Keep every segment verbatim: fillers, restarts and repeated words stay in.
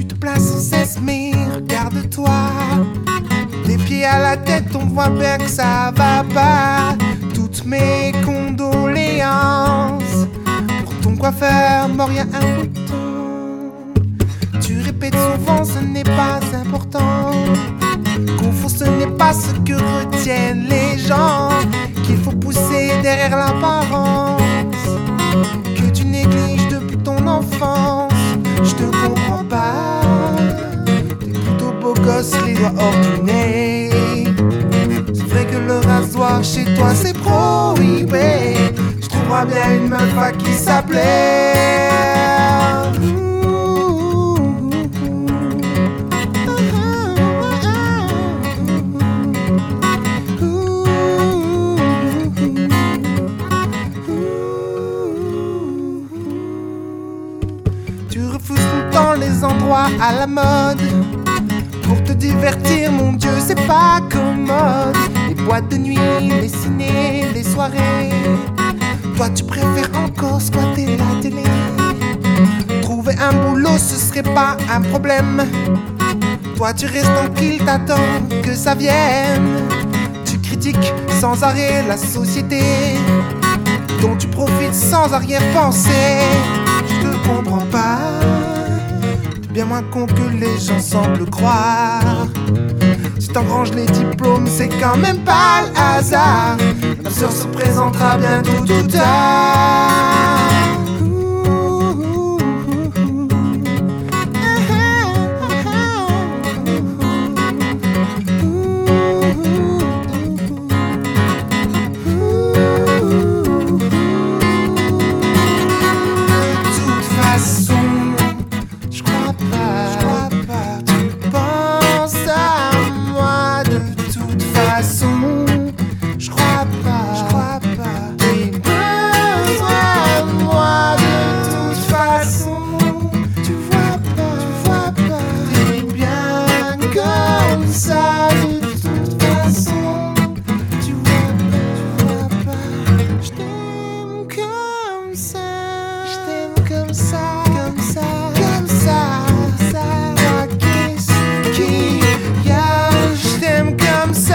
te plains sans cesse, mais regarde-toi. Des pieds à la tête, on voit bien que ça va pas. Toutes mes condoléances pour ton coiffeur mort y'a un bouton. Tu répètes souvent, ce n'est pas important. Confond, ce n'est pas ce que retiennent les gens. Qu'il faut pousser derrière l'apparence que tu négliges depuis ton enfance. Je te comprends pas. T'es plutôt beau gosse, les doigts hors du nez. C'est vrai que le rasoir chez toi c'est prohibé. Je trouverais bien une meuf à qui s'appelait. Tu refuses tout le temps les endroits à la mode. Pour te divertir, mon Dieu, c'est pas commode. Les boîtes de nuit, les ciné, les soirées. Toi, tu préfères encore squatter la télé. Trouver un boulot, ce serait pas un problème. Toi, tu restes tranquille, t'attends que ça vienne. Tu critiques sans arrêt la société dont tu profites sans arrière-pensée. Je te comprends pas. T'es bien moins con que les gens semblent croire. Si t'engranges les diplômes, c'est quand même pas le hasard. Ta sœur se présentera bientôt tout tard. Je crois pas, je crois pas. J'ai besoin de moi de toute façon. Tu vois pas, tu vois pas. T'es bien comme ça de toute façon. Tu vois pas, tu vois pas. Je t'aime comme ça. Je t'aime comme ça, comme ça, comme ça, ça. Moi, qu'est-ce qu'il y a? Je t'aime comme ça.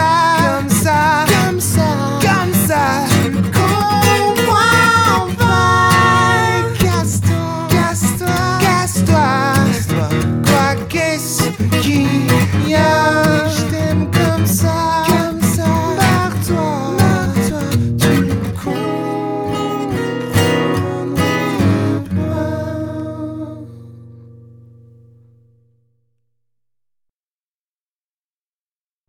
Yeah.